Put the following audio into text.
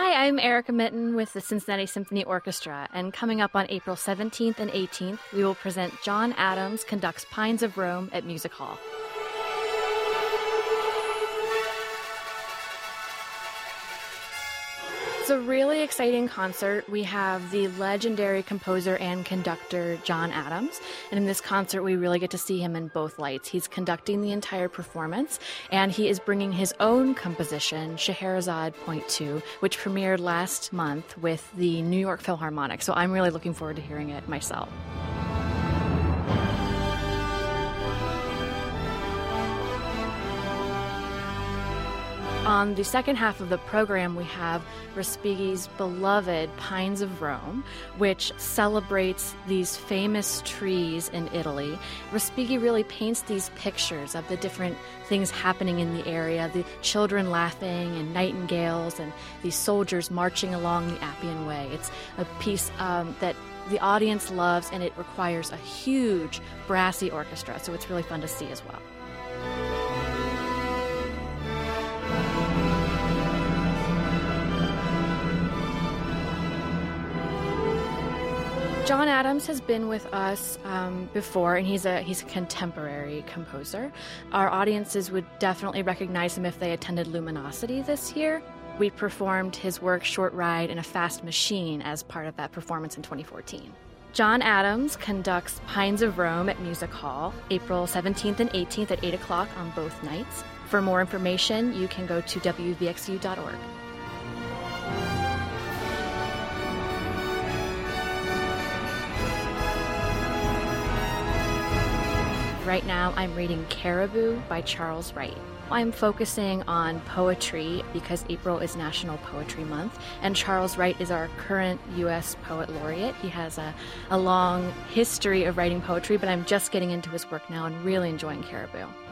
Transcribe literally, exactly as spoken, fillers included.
Hi, I'm Erica Mitten with the Cincinnati Symphony Orchestra, and coming up on April seventeenth and eighteenth, we will present John Adams Conducts Pines of Rome at Music Hall. It's a really exciting concert. We have the legendary composer and conductor John Adams, and in this concert we really get to see him in both lights. He's conducting the entire performance, and he is bringing his own composition, Scheherazade Point two, which premiered last month with the New York Philharmonic, so I'm really looking forward to hearing it myself. On the second half of the program, we have Respighi's beloved Pines of Rome, which celebrates these famous trees in Italy. Respighi really paints these pictures of the different things happening in the area, the children laughing and nightingales and these soldiers marching along the Appian Way. It's a piece um, that the audience loves, and it requires a huge brassy orchestra, so it's really fun to see as well. John Adams has been with us um, before, and he's a he's a contemporary composer. Our audiences would definitely recognize him if they attended Luminosity this year. We performed his work Short Ride in a Fast Machine as part of that performance in twenty fourteen. John Adams conducts Pines of Rome at Music Hall, April seventeenth and eighteenth at eight o'clock on both nights. For more information, you can go to w v x u dot org. Right now, I'm reading Caribou by Charles Wright. I'm focusing on poetry because April is National Poetry Month, and Charles Wright is our current U S Poet Laureate. He has a, a long history of writing poetry, but I'm just getting into his work now and really enjoying Caribou.